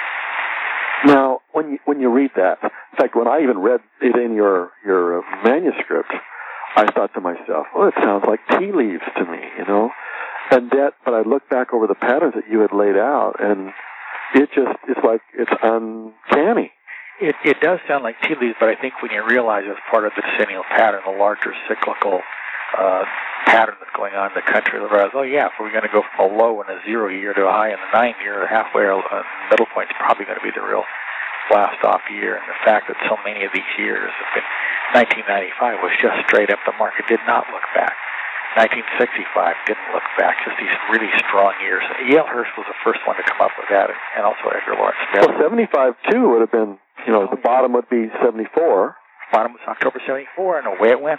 Now, when you when you read that, in fact, when I even read it in your your uh, manuscript, I thought to myself, "Well, it sounds like tea leaves to me," you know. And that, but I looked back over the patterns that you had laid out, and it just it's like it's uncanny. It it does sound like tea leaves, but I think when you realize it's part of the decennial pattern, the larger cyclical uh, pattern that's going on in the country, you realize, oh yeah, if we're going to go from a low in a zero year to a high in a nine year, or halfway or a middle point is probably going to be the real blast off year. And the fact that so many of these years have been, nineteen ninety-five was just straight up. The market did not look back. nineteen sixty-five didn't look back. Just these really strong years. E L Hirsch was the first one to come up with that, and also Edgar Lawrence Smith. Well, seventy-five too would have been, you know, the bottom would be seventy-four. Bottom was October seventy-four, and away it went.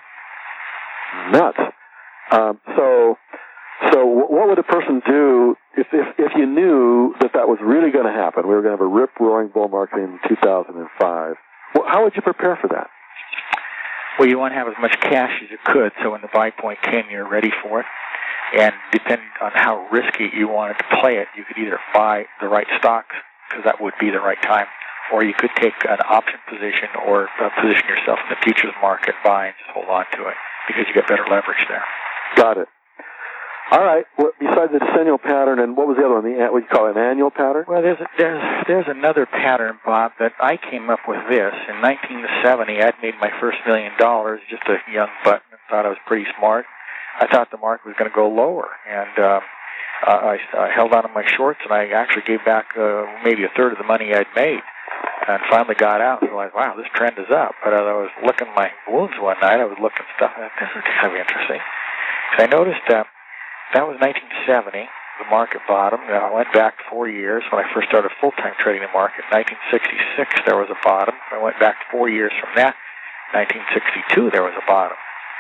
Nuts. Um, so, so what would a person do if, if if you knew that that was really going to happen? We were going to have a rip-roaring bull market in two thousand five. Well, how would you prepare for that? Well, you want to have as much cash as you could, so when the buy point came, you're ready for it. And depending on how risky you wanted to play it, you could either buy the right stocks, because that would be the right time, or you could take an option position or uh, position yourself in the futures market, buy and just hold on to it, because you get better leverage there. Got it. All right. Well, besides the decennial pattern, and what was the other one? The what you call it, an annual pattern? Well, there's a, there's there's another pattern, Bob, that I came up with. This in nineteen seventy, I'd made my first million dollars, just a young button, and thought I was pretty smart. I thought the market was going to go lower, and um, I, I held on to my shorts, and I actually gave back uh, maybe a third of the money I'd made, and finally got out and realized, wow, this trend is up. But as I was looking at my wounds one night, I was looking at stuff, and I thought, this is kind of interesting. Because I noticed that. Uh, That was nineteen seventy, the market bottom. Now, I went back four years when I first started full-time trading the market. nineteen sixty-six, there was a bottom. I went back four years from that. nineteen sixty-two, there was a bottom.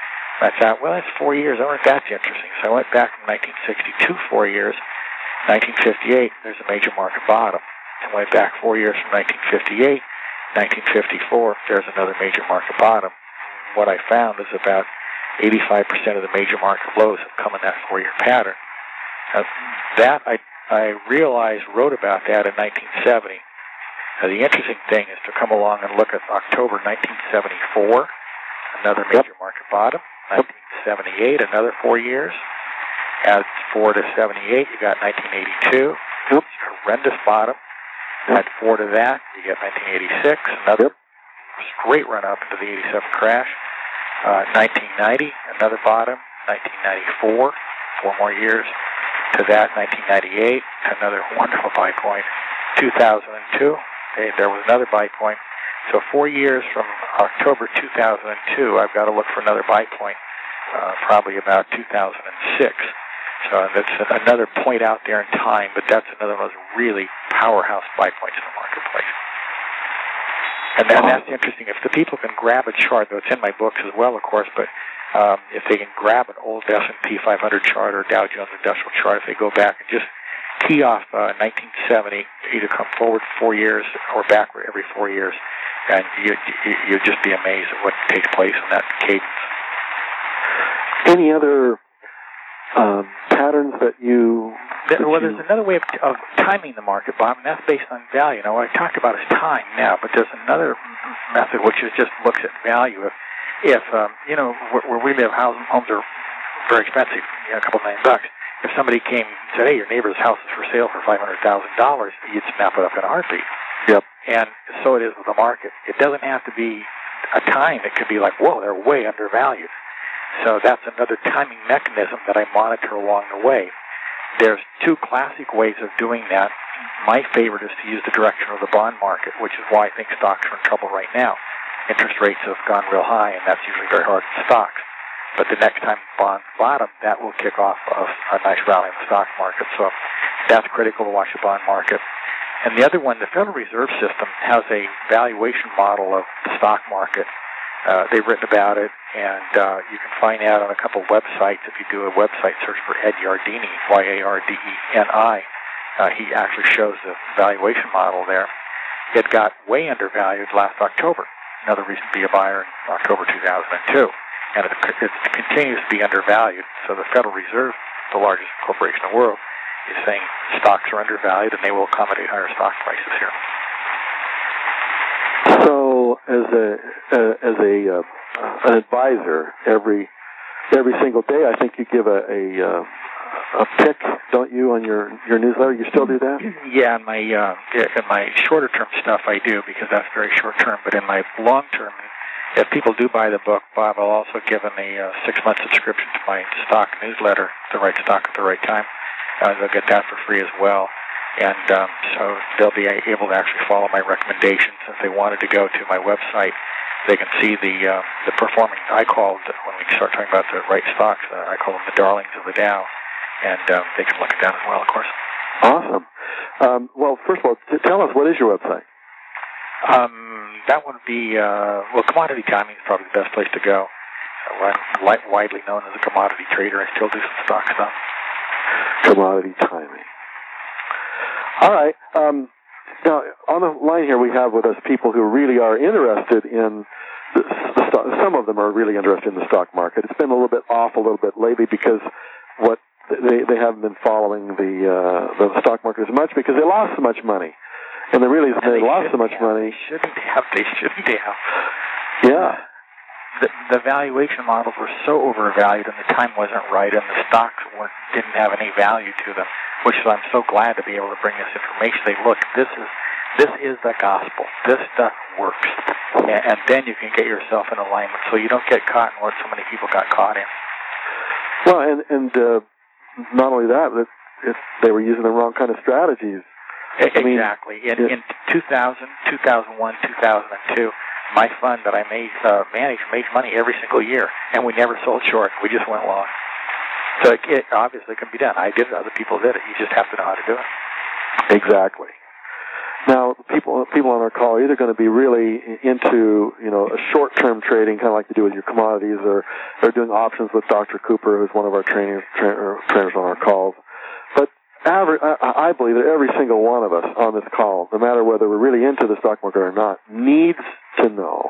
I thought, well, that's four years. I wonder if that's interesting. So I went back from nineteen sixty-two, four years. nineteen fifty-eight, there's a major market bottom. I went back four years from nineteen fifty-eight. nineteen fifty-four, there's another major market bottom. What I found is about eighty-five percent of the major market lows have come in that four-year pattern. Now, that I I realized, wrote about that in nineteen seventy. Now, the interesting thing is to come along and look at October nineteen seventy-four, another major market bottom. nineteen seventy-eight, another four years. Add four to seventy-eight, you got nineteen eighty-two. Yep. Horrendous bottom. Yep. Add four to that, you get nineteen eighty-six, another yep. great run up into the eighty-seven crash. Uh, nineteen ninety, another bottom. nineteen ninety-four, four more years. To that, nineteen ninety-eight, another wonderful buy point. two thousand two, okay, there was another buy point. So four years from October two thousand two, I've got to look for another buy point, uh, probably about two thousand six. So that's another point out there in time, but that's another one of those really powerhouse buy points in the marketplace. And then that's interesting. If the people can grab a chart, though it's in my books as well, of course, but um, if they can grab an old S and P five hundred chart or Dow Jones Industrial chart, if they go back and just key off uh, nineteen seventy, either come forward four years or backward every four years, and you, you, you'd just be amazed at what takes place in that cadence. Any other um, patterns that you... That well, you... there's another way of, of timing the market, Bob, and that's based on value. Now, what I talked about is time now, but there's another method which is just looks at value. If, if um, you know, where, where we live, houses, homes are very expensive, you know, a couple million bucks. If somebody came and said, hey, your neighbor's house is for sale for five hundred thousand dollars, you'd snap it up in a heartbeat. Yep. And so it is with the market. It doesn't have to be a time. It could be like, whoa, they're way undervalued. So that's another timing mechanism that I monitor along the way. There's two classic ways of doing that. My favorite is to use the direction of the bond market, which is why I think stocks are in trouble right now. Interest rates have gone real high, and that's usually very hard in stocks. But the next time bonds bottom, that will kick off a, a nice rally in the stock market. So that's critical to watch the bond market. And the other one, the Federal Reserve System has a valuation model of the stock market. Uh, they've written about it, and uh, you can find that on a couple of websites. If you do a website search for Ed Yardeni, Y A R D E N I, uh, he actually shows the valuation model there. It got way undervalued last October. Another reason to be a buyer in October two thousand two. And it, it continues to be undervalued. So the Federal Reserve, the largest corporation in the world, is saying stocks are undervalued and they will accommodate higher stock prices here. So, as a uh, as a uh, an advisor, every every single day, I think you give a a, uh, a pick, don't you, on your your newsletter? You still do that? Yeah, in my uh, in my shorter term stuff, I do because that's very short term. But in my long term, if people do buy the book, Bob, I'll also give them a uh, six-month subscription to my stock newsletter, The Right Stock at the Right Time. Uh, they'll get that for free as well. And um, so they'll be able to actually follow my recommendations. If they wanted to go to my website, they can see the uh, the performing, I called, when we start talking about the right stocks, uh, I call them the darlings of the Dow. And um, they can look at that as well, of course. Awesome. Um, well, first of all, t- tell us, what is your website? Um, that would be, uh, well, Commodity Timing is probably the best place to go. So I'm li- widely known as a commodity trader. I still do some stock stuff. Commodity Timing. All right. Um, now, on the line here, we have with us people who really are interested in the, the stock. Some of them are really interested in the stock market. It's been a little bit off a little bit lately because what they they haven't been following the uh, the stock market as much because they lost so much money. And the really, they, they lost so much have. money. They shouldn't have. They shouldn't have. Yeah. The, the valuation models were so overvalued, and the time wasn't right, and the stocks weren't, didn't have any value to them. Which is, I'm so glad to be able to bring this information. Say, look, this is this is the gospel. This stuff works, and, and then you can get yourself in alignment, so you don't get caught in what so many people got caught in. Well, and and uh, not only that, but it, they were using the wrong kind of strategies. Exactly. I mean, in, in two thousand, two thousand one, two thousand two, my fund that I made, uh, managed made money every single year, and we never sold short. We just went long. So it, it obviously can be done. I did it. Other people did it. You just have to know how to do it. Exactly. Now, people people on our call are either going to be really into, you know, a short-term trading, kind of like you do with your commodities, or they're doing options with Doctor Cooper, who's one of our trainers, tra- trainers on our calls. But Every, I, I believe that every single one of us on this call, no matter whether we're really into the stock market or not, needs to know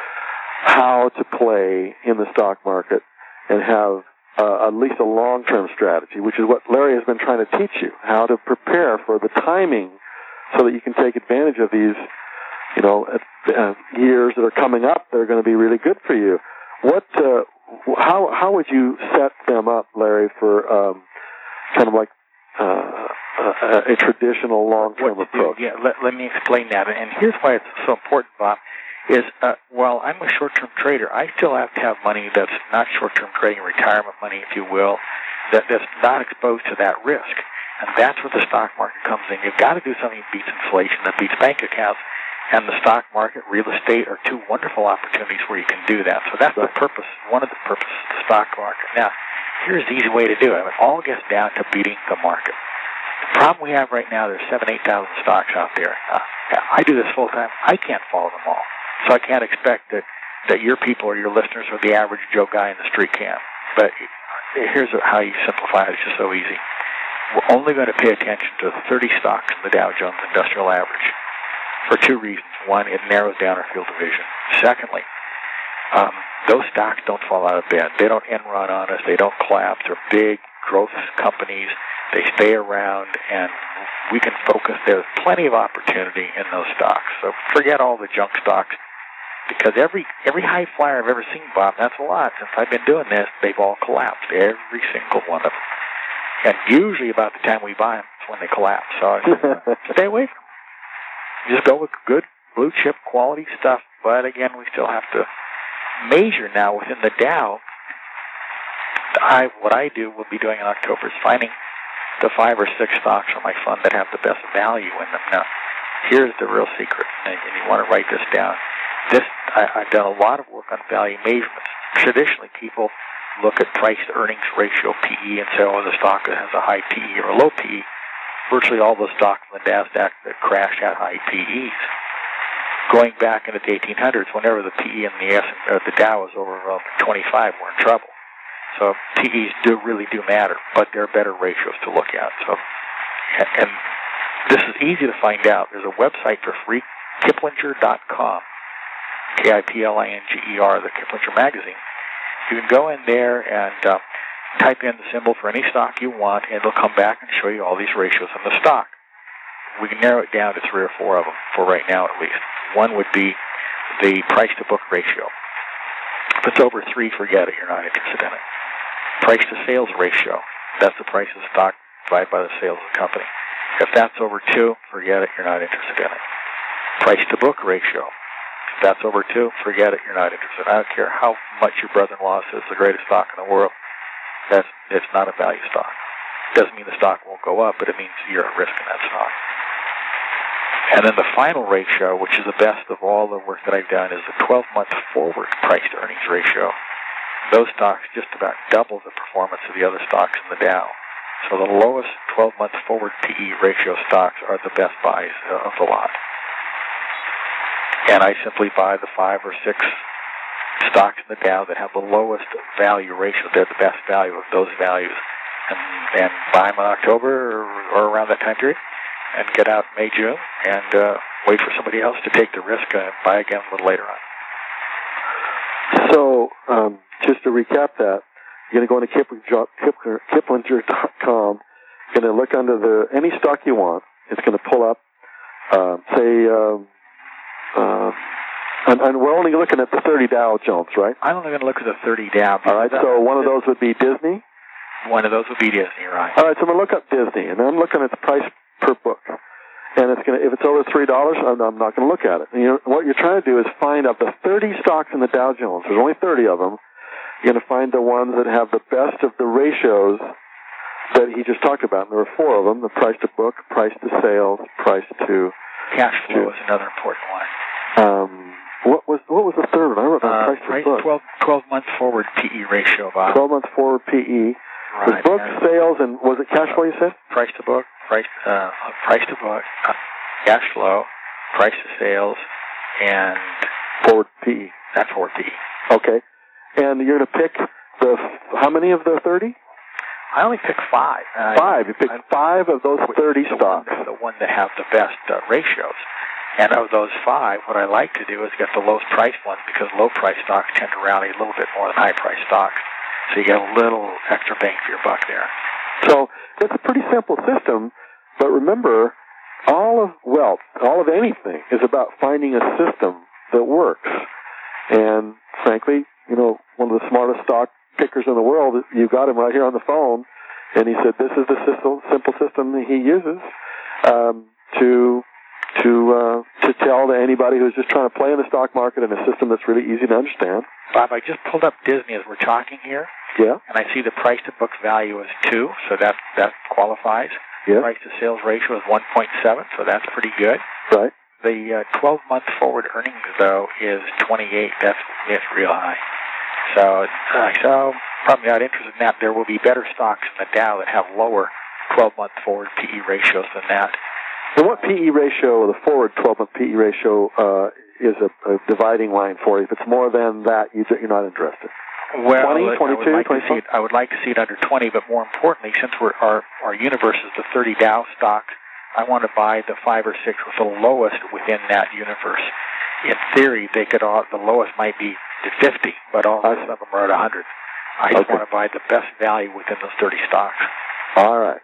how to play in the stock market and have uh, at least a long-term strategy, which is what Larry has been trying to teach you, how to prepare for the timing so that you can take advantage of these, you know, uh, years that are coming up that are going to be really good for you. What, uh, how, how would you set them up, Larry, for um, kind of like Uh, a, a traditional long-term what to approach? Do, yeah, let, let me explain that. And here's why it's so important, Bob, is uh, while I'm a short-term trader, I still have to have money that's not short-term trading, retirement money, if you will, that, that's not exposed to that risk. And that's where the stock market comes in. You've got to do something that beats inflation, that beats bank accounts. And the stock market, real estate are two wonderful opportunities where you can do that. So that's the purpose, one of the purposes of the stock market. Now, here's the easy way to do it. It all gets down to beating the market. The problem we have right now, there's seven, eight thousand stocks out there. Uh, I do this full time. I can't follow them all, so I can't expect that that your people or your listeners or the average Joe guy in the street can. But here's how you simplify it. It's just so easy. we're only going to pay attention to the thirty stocks in the Dow Jones Industrial Average for two reasons. One, it narrows down our field of vision. Secondly, um, those stocks don't fall out of bed. They don't end run on us. They don't collapse. They're big growth companies. They stay around, and we can focus. There's plenty of opportunity in those stocks. So forget all the junk stocks, because every every high flyer I've ever seen, Bob, that's a lot. Since I've been doing this, they've all collapsed. Every single one of them. And usually about the time we buy them, it's when they collapse. So I said, stay away from them. Just go with good blue chip quality stuff. But again, we still have to measure now within the Dow. I what I do will be doing in October is finding the five or six stocks from my fund that have the best value in them. Now, here's the real secret, and you want to write this down. This I, I've done a lot of work on value measurements. Traditionally, people look at price-to-earnings ratio, P E, and say, oh, the stock that has a high P E or a low P E. Virtually all the stocks in the NASDAQ that crash had high P Es. Going back into the eighteen hundreds, whenever the P E in the, S, uh, the Dow was over uh, twenty-five, we're in trouble. So P Es do really do matter, but there are better ratios to look at. So, and, and this is easy to find out. There's a website for free, Kiplinger dot com, K I P L I N G E R, the Kiplinger magazine. You can go in there and uh, type in the symbol for any stock you want, and it'll come back and show you all these ratios in the stock. We can narrow it down to three or four of them, for right now at least. One would be the price-to-book ratio. If it's over three, forget it. You're not interested in it. Price-to-sales ratio. That's the price of the stock divided by the sales of the company. If that's over two, forget it. You're not interested in it. Price-to-book ratio. If that's over two, forget it. You're not interested. I don't care how much your brother-in-law says the greatest stock in the world. That's it's not a value stock. Doesn't mean the stock won't go up, but it means you're at risk in that stock. And then the final ratio, which is the best of all the work that I've done, is the twelve-month forward price-to-earnings ratio. Those stocks just about double the performance of the other stocks in the Dow. So the lowest twelve-month forward P E ratio stocks are the best buys of the lot. And I simply buy the five or six stocks in the Dow that have the lowest value ratio. They're the best value of those values. And, and buy them in October or, or around that time period, and get out in May, June, and uh, wait for somebody else to take the risk and buy again a little later on. So, um, just to recap that, you're going to go into Kiplinger dot com, you're going to look under the any stock you want. It's going to pull up, uh, say, uh, uh, and, and we're only looking at the thirty Dow Jones, right? I'm only going to look at the thirty Dow. All right, so one of those would be Disney? One of those would be Disney, right. All right, so I'm going to look up Disney, and I'm looking at the price per book. And it's going to, if it's over three dollars, I'm, I'm not going to look at it. And you know, what you're trying to do is find of the thirty stocks in the Dow Jones. There's only thirty of them. You're going to find the ones that have the best of the ratios that he just talked about. And there are four of them: the price to book, price to sales, price to cash flow is another important one. Um, what was what was the third one? I wrote down uh, price to book. twelve, twelve month forward P E ratio, Bob. Twelve month forward P E. Right. Was book, sales, and was it cash flow? You said price to book, price uh, price to book, uh, cash flow, price to sales, and forward P E. That's forward P E. Okay. And you're going to pick the how many of the thirty? I only pick five. Uh, five. You pick five of those thirty the stocks. One, the one that have the best uh, ratios. And of those five, what I like to do is get the lowest price ones, because low price stocks tend to rally a little bit more than high price stocks. So you get a little extra bang for your buck there. So it's a pretty simple system, but remember, all of wealth, all of anything, is about finding a system that works. And frankly, you know, one of the smartest stock pickers in the world, you got him right here on the phone, and he said this is the system, simple system that he uses um, to to uh, to tell to anybody who's just trying to play in the stock market in a system that's really easy to understand. Bob, I just pulled up Disney as we're talking here. Yeah. And I see the price to book value is two, so that that qualifies. Yeah. Price to sales ratio is one point seven, so that's pretty good. Right. The uh, twelve month forward earnings, though, is twenty-eight. That's it's real high. So, uh, so probably not interested in that. There will be better stocks in the Dow that have lower twelve month forward P E ratios than that. And what P E ratio, the forward twelve month P E ratio, uh, is a, a dividing line for you? If it's more than that, you're not interested. Well, twenty, I twenty-two, would like to see twenty-four? it, I would like to see it under twenty, but more importantly, since we're, our our universe is the thirty Dow stock, I want to buy the five or six with the lowest within that universe. In theory, they could all, the lowest might be to fifty, but all the rest of them are at one hundred. I just Okay. want to buy the best value within those thirty stocks. All right.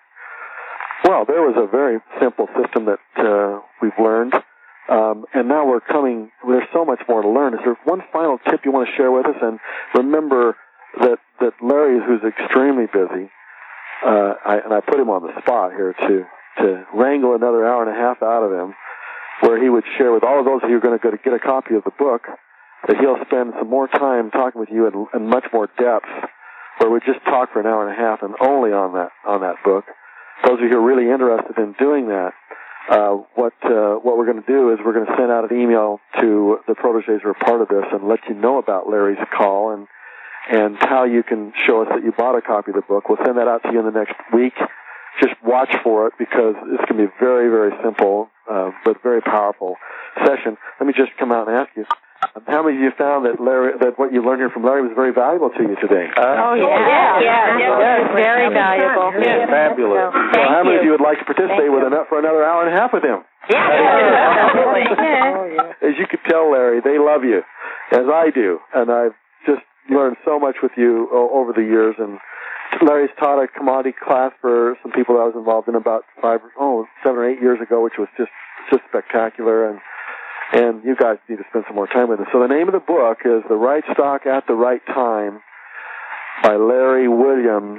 Well, there was a very simple system that uh, we've learned, um, and now we're coming. There's so much more to learn. Is there one final tip you want to share with us? And remember that that Larry, who's extremely busy, uh, I, and I put him on the spot here to to wrangle another hour and a half out of him, where he would share with all of those of you who are going to go to get a copy of the book, that he'll spend some more time talking with you in, in much more depth, where we just talk for an hour and a half and only on that on that book. Those of you who are really interested in doing that, uh, what uh, what we're going to do is we're going to send out an email to the proteges who are part of this and let you know about Larry's call and and how you can show us that you bought a copy of the book. We'll send that out to you in the next week. Just watch for it, because it's going to be a very, very simple uh, but very powerful session. Let me just come out and ask you, how many of you found that Larry, that what you learned here from Larry was very valuable to you today? Oh, yeah. Yeah, yeah, yeah. It was very valuable. Yeah. Fabulous. So Thank how many you. of you would like to participate Thank with an, for another hour and a half with him? Yeah, absolutely. Yeah. As you could tell, Larry, they love you, as I do, and I've just learned so much with you o- over the years. And Larry's taught a commodity class for some people that I was involved in about five, oh, seven or eight years ago, which was just just spectacular. And and you guys need to spend some more time with him. So the name of the book is The Right Stock at the Right Time by Larry Williams.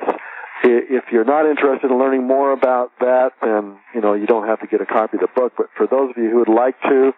If you're not interested in learning more about that, then you know you don't have to get a copy of the book. But for those of you who would like to,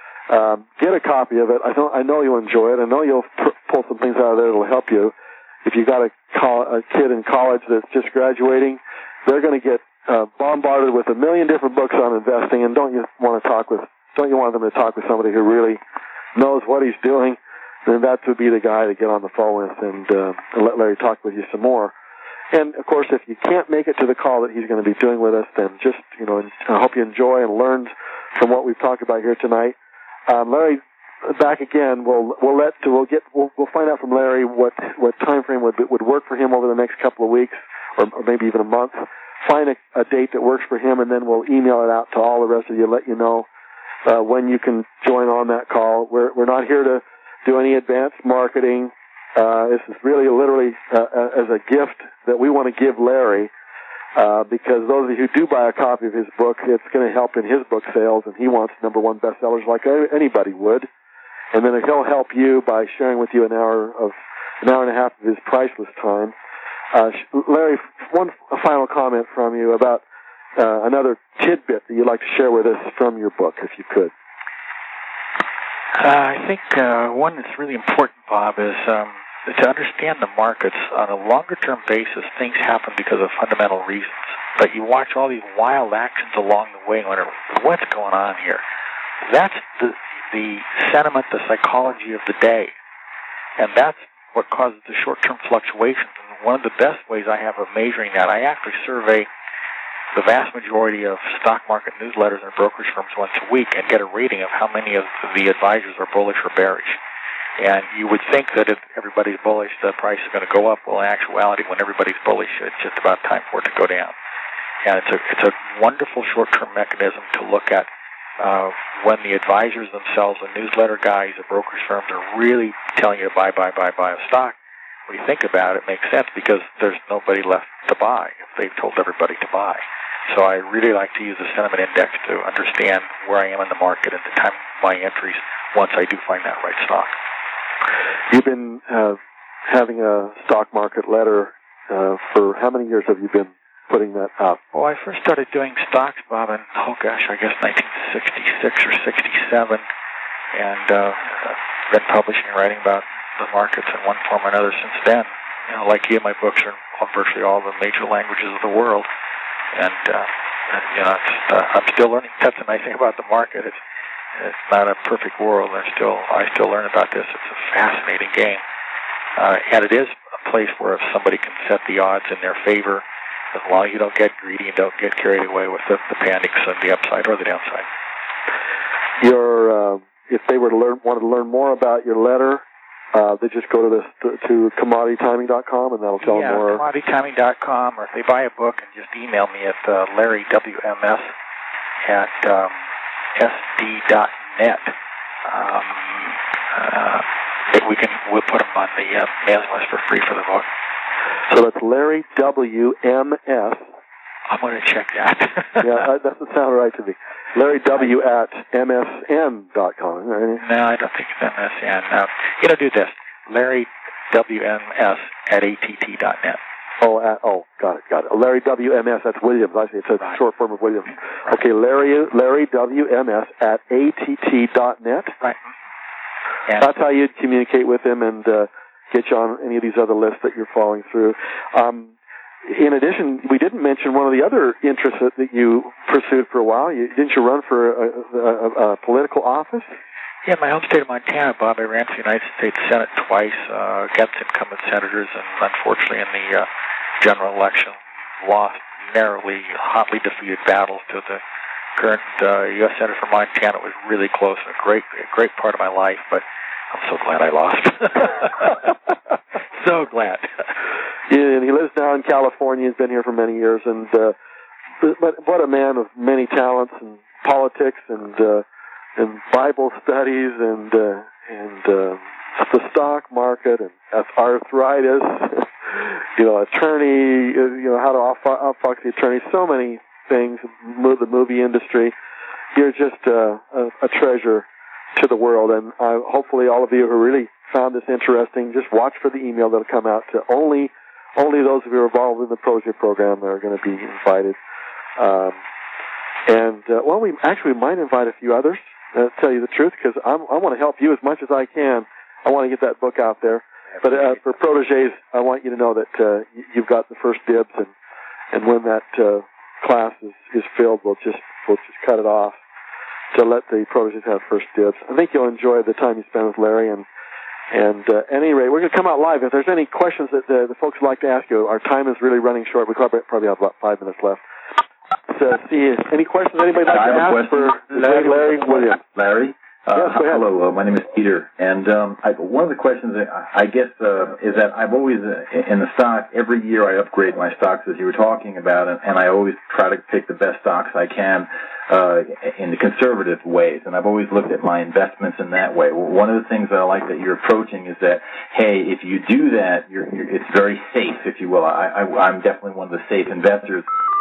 um, get a copy of it. I don't. I know you'll enjoy it. I know you'll pr- pull some things out of there that'll help you. If you've got a, col- a kid in college that's just graduating, they're going to get uh, bombarded with a million different books on investing. And don't you want to talk with? Don't you want them to talk with somebody who really knows what he's doing? Then that would be the guy to get on the phone with and, uh, and let Larry talk with you some more. And of course, if you can't make it to the call that he's going to be doing with us, then just you know, I hope you enjoy and learn from what we've talked about here tonight. Um, Larry, back again. We'll we'll let we'll get we'll, we'll find out from Larry what what time frame would would work for him over the next couple of weeks, or, or maybe even a month. Find a, a date that works for him, and then we'll email it out to all the rest of you. Let you know uh, when you can join on that call. We're we're not here to do any advanced marketing. Uh, this is really literally uh, as a gift that we want to give Larry. Uh, because those of you who do buy a copy of his book, it's going to help in his book sales, and he wants number one bestsellers like anybody would. And then he'll help you by sharing with you an hour of an hour and a half of his priceless time. Uh, Larry, one a final comment from you about uh, another tidbit that you'd like to share with us from your book, if you could. Uh, I think uh, one that's really important, Bob, is um, to understand the markets on a longer-term basis. Things happen because of fundamental reasons. But you watch all these wild actions along the way and wonder, what's going on here? That's the the sentiment, the psychology of the day. And that's what causes the short-term fluctuations. And one of the best ways I have of measuring that, I actually survey the vast majority of stock market newsletters and brokerage firms once a week and get a rating of how many of the advisors are bullish or bearish. And you would think that if everybody's bullish, the price is going to go up. Well, in actuality, when everybody's bullish, it's just about time for it to go down. And it's a it's a wonderful short-term mechanism to look at uh, when the advisors themselves, the newsletter guys, the brokerage firms are really telling you to buy, buy, buy, buy a stock. When you think about it, it makes sense because there's nobody left to buy if they've told everybody to buy. So I really like to use the sentiment index to understand where I am in the market at the time of my entries once I do find that right stock. You've been uh, having a stock market letter uh, for how many years have you been putting that up? Well, I first started doing stocks, Bob, in, oh gosh, I guess nineteen sixty-six or sixty-seven. And uh, I've been publishing and writing about the markets in one form or another since then. You know, like you, my books are in virtually all the major languages of the world. And, uh, you know, it's, uh, I'm still learning. That's the nice thing about the market. It's, it's not a perfect world. And still, I still learn about this. It's a fascinating game. Uh, and it is a place where if somebody can set the odds in their favor, as long as you don't get greedy and don't get carried away with the, the panics on the upside or the downside. Your, uh, if they were to learn, wanted to learn more about your letter, uh, they just go to this to, to commodity timing dot com, and that'll tell yeah, them more. commodity timing dot com, or if they buy a book, and just email me at uh, Larry W M S at um, S D dot net. Um, uh, we can we'll put them on the uh, mailing list for free for the book. So that's Larry W M S. I'm going to check that. Yeah, that doesn't sound right to me. Larry W at M S N dot com. Right? No, I don't think it's M S N. No. You know, do this. Larry W M S at A T T dot net. Oh, at, oh, got it, got it. Larry W M S, that's Williams. I see. It's a Right. short form of Williams. Right. Okay, Larry Larry W M S at A T T dot net. Right. And That's how you'd communicate with him and uh, get you on any of these other lists that you're following through. Um, in addition, we didn't mention one of the other interests that, that you pursued for a while. You, didn't you run for a, a, a political office? yeah, my home state of Montana, Bob, I ran for the United States Senate twice uh, against incumbent senators, and unfortunately in the uh, general election lost narrowly, hotly defeated battles to the current uh, U S Senator from Montana. It was really close and a great, a great part of my life, but I'm so glad I lost. So glad. Yeah, and he lives now in California. He's been here for many years, and uh, but what a man of many talents and politics and uh, and Bible studies and uh, and uh, the stock market and arthritis. You know, attorney. You know how to outfox the attorney. So many things. The movie industry. You're just uh, a, a treasure to the world, and uh, hopefully all of you who really found this interesting, just watch for the email that'll come out to only only those of you who are involved in the project program that are going to be invited. Um, and, uh, well, we actually might invite a few others, uh, to tell you the truth, because I want to help you as much as I can. I want to get that book out there. But uh, for proteges, I want you to know that uh, you've got the first dibs, and, and when that uh, class is, is filled, we'll just, we'll just cut it off to let the proteges have first dibs. I think you'll enjoy the time you spend with Larry, and And uh, at any rate, we're going to come out live. If there's any questions that the, the folks would like to ask you, our time is really running short. We probably, probably have about five minutes left. So, see, any questions anybody like I to have a ask for question. Larry, Larry Williams? Larry? Uh, Yes, go ahead. hello, uh, my name is Peter. And um, I, one of the questions, that I guess, uh, is that I've always, uh, in the stock, every year I upgrade my stocks, as you were talking about, and, and I always try to pick the best stocks I can uh, in the conservative ways. And I've always looked at my investments in that way. Well, one of the things that I like that you're approaching is that, hey, if you do that, you're, you're, it's very safe, if you will. I, I, I'm definitely one of the safe investors.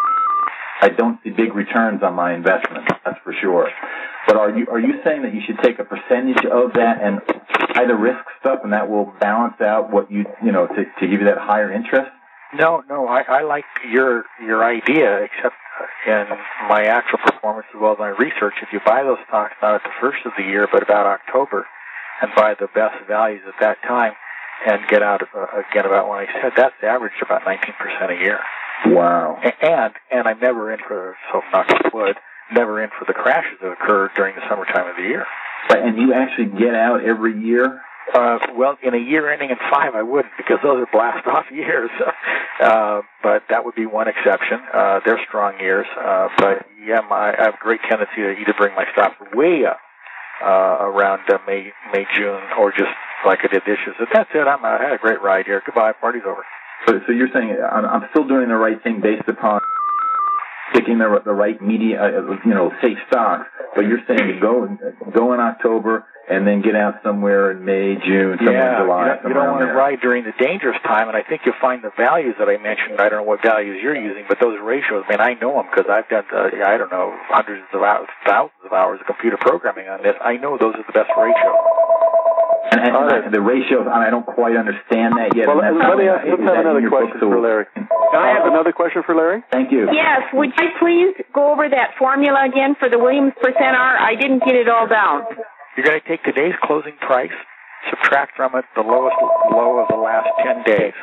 I don't see big returns on my investments, that's for sure. But are you are you saying that you should take a percentage of that and buy the risk stuff, and that will balance out what you you know to, to give you that higher interest? No, no, I, I like your your idea, except in my actual performance as well as my research. If you buy those stocks not at the first of the year, but about October, and buy the best values at that time, and get out uh, again about when I said that's averaged about nineteen percent a year. Wow. And and I'm never in for, so knock on wood, never in for the crashes that occur during the summertime of the year. But, and you actually get out every year? Uh, well, in a year ending in five, I wouldn't, because those are blast-off years. uh, but that would be one exception. Uh, they're strong years. Uh, but, yeah, my, I have a great tendency to either bring my stops way up uh, around uh, May, May, June, or just like I did this year. So that's it. I'm, I had a great ride here. Goodbye. Party's over. So, so you're saying I'm, I'm still doing the right thing based upon picking the, the right media, uh, you know, safe stocks. But you're saying to go go in October and then get out somewhere in May, June, somewhere yeah, in July. You don't, you don't want to ride during the dangerous time, and I think you'll find the values that I mentioned. I don't know what values you're using, but those ratios, I mean, I know them because I've done, uh, I don't know, hundreds of hours, thousands of hours of computer programming on this. I know those are the best ratios. And, and, and the ratios, I don't quite understand that yet. Well, let me ask, let's have another question book, so for Larry. Can I have another question for Larry? Thank you. Yes, would you please go over that formula again for the Williams percent R? I didn't get it all down. You're going to take today's closing price, subtract from it the lowest low of the last ten days.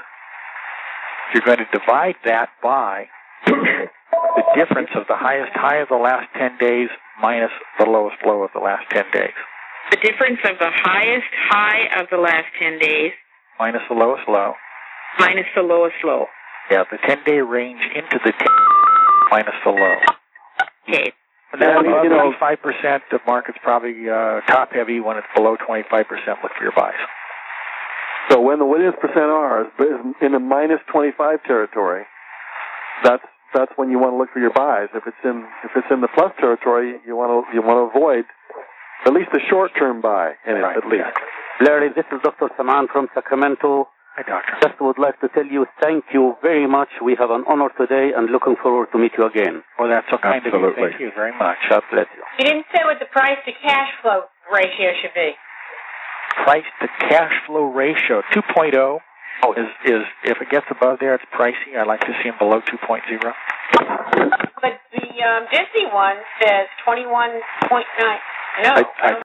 You're going to divide that by the difference of the highest high of the last ten days minus the lowest low of the last ten days. The difference of the highest high of the last ten days minus the lowest low. Minus the lowest low. Yeah, the ten-day range into the ten minus the low. Okay. And then Yeah, above you know, twenty-five percent of market's probably uh, top-heavy. When it's below twenty-five percent, look for your buys. So when the Williams percent R is in the minus twenty-five territory, that's that's when you want to look for your buys. If it's in if it's in the plus territory, you want to you want to avoid at least a short-term buy in it, Right. at least. Larry, this is Doctor Saman from Sacramento. Hi, doctor. Just would like to tell you thank you very much. We have an honor today and looking forward to meet you again. Well, that's so kind of you. Absolutely. Thank you very much. God bless you. You didn't say what the price to cash flow ratio should be. Price to cash flow ratio two point oh is is if it gets above there, it's pricey. I like to see them below two point oh. But the um, Disney one says twenty-one point nine. No. I, I